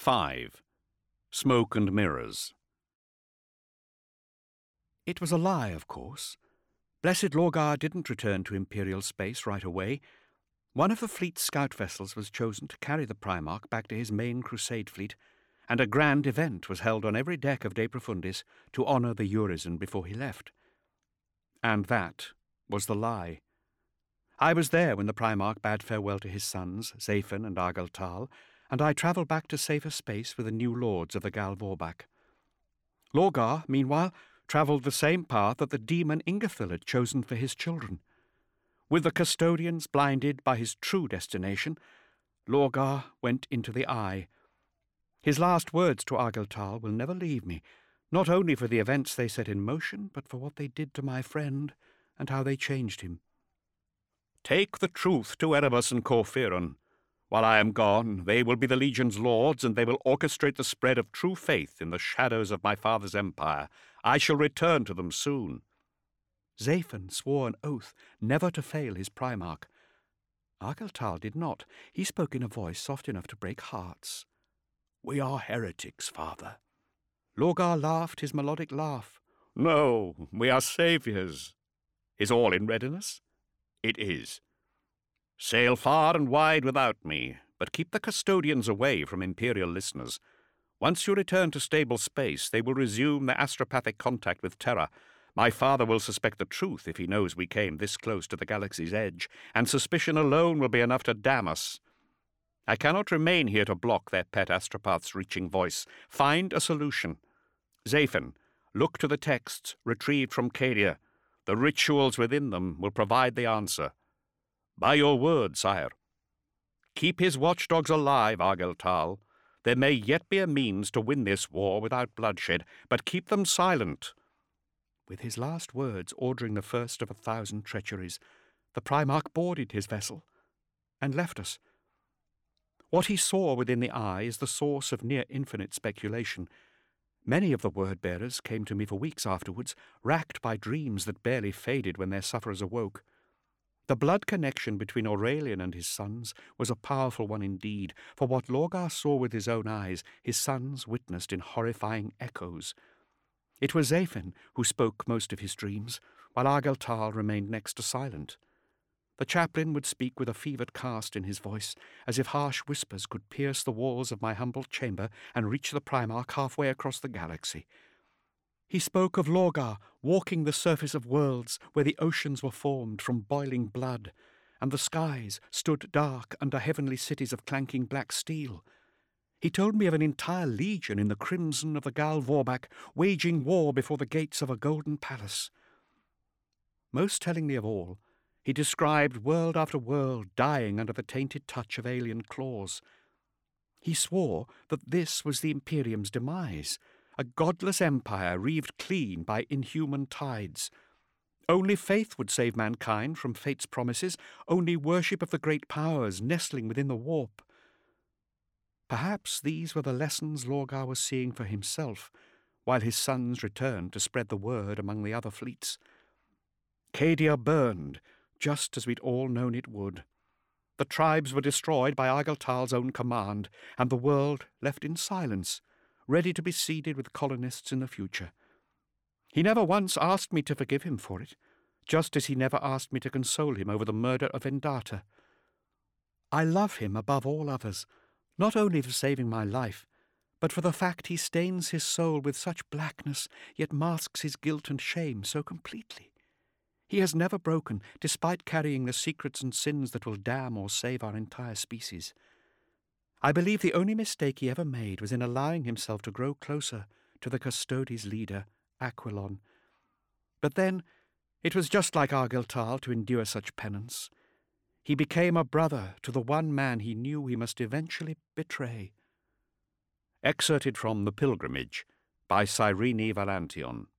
5. Smoke and Mirrors. It was a lie, of course. Blessed Lorgar didn't return to Imperial space right away. One of the fleet's scout vessels was chosen to carry the Primarch back to his main crusade fleet, and a grand event was held on every deck of De Profundis to honour the Urizen before he left. And that was the lie. I was there when the Primarch bade farewell to his sons, Zaphon and Argel Tal, and I travelled back to safer space with the new lords of the Gal Vorbak. Lorgar, meanwhile, travelled the same path that the demon Ingethil had chosen for his children. With the custodians blinded by his true destination, Lorgar went into the Eye. His last words to Argel Tal will never leave me, not only for the events they set in motion, but for what they did to my friend and how they changed him. Take the truth to Erebus and Corferon. While I am gone, they will be the Legion's lords, and they will orchestrate the spread of true faith in the shadows of my father's empire. I shall return to them soon. Zaphon swore an oath never to fail his Primarch. Argel Tal did not. He spoke in a voice soft enough to break hearts. We are heretics, father. Lorgar laughed his melodic laugh. No, we are saviours. Is all in readiness? It is. Sail far and wide without me, but keep the custodians away from Imperial listeners. Once you return to stable space, they will resume their astropathic contact with Terra. My father will suspect the truth if he knows we came this close to the galaxy's edge, and suspicion alone will be enough to damn us. I cannot remain here to block their pet astropath's reaching voice. Find a solution. Zaphon, look to the texts retrieved from Cadia. The rituals within them will provide the answer. By your word, sire. Keep his watchdogs alive, Argel Tal. There may yet be a means to win this war without bloodshed, but keep them silent. With his last words ordering the first of 1,000 treacheries, the Primarch boarded his vessel and left us. What he saw within the Eye is the source of near-infinite speculation. Many of the word-bearers came to me for weeks afterwards, racked by dreams that barely faded when their sufferers awoke. The blood connection between Aurelian and his sons was a powerful one indeed, for what Lorgar saw with his own eyes, his sons witnessed in horrifying echoes. It was Zaphon who spoke most of his dreams, while Argel Tal remained next to silent. The chaplain would speak with a fevered cast in his voice, as if harsh whispers could pierce the walls of my humble chamber and reach the Primarch halfway across the galaxy. He spoke of Lorgar walking the surface of worlds where the oceans were formed from boiling blood, and the skies stood dark under heavenly cities of clanking black steel. He told me of an entire legion in the crimson of the Gal Vorbak waging war before the gates of a golden palace. Most tellingly of all, he described world after world dying under the tainted touch of alien claws. He swore that this was the Imperium's demise, a godless empire reaved clean by inhuman tides. Only faith would save mankind from fate's promises, only worship of the great powers nestling within the warp. Perhaps these were the lessons Lorgar was seeing for himself, while his sons returned to spread the word among the other fleets. Cadia burned, just as we'd all known it would. The tribes were destroyed by Argel Tal's own command, and the world left in silence, ready to be seeded with colonists in the future. He never once asked me to forgive him for it, just as he never asked me to console him over the murder of Endata. I love him above all others, not only for saving my life, but for the fact he stains his soul with such blackness, yet masks his guilt and shame so completely. He has never broken, despite carrying the secrets and sins that will damn or save our entire species. I believe the only mistake he ever made was in allowing himself to grow closer to the Custodes' leader, Aquilon. But then, it was just like Argel Tal to endure such penance. He became a brother to the one man he knew he must eventually betray. Excerpted from The Pilgrimage by Cyrene Valantion.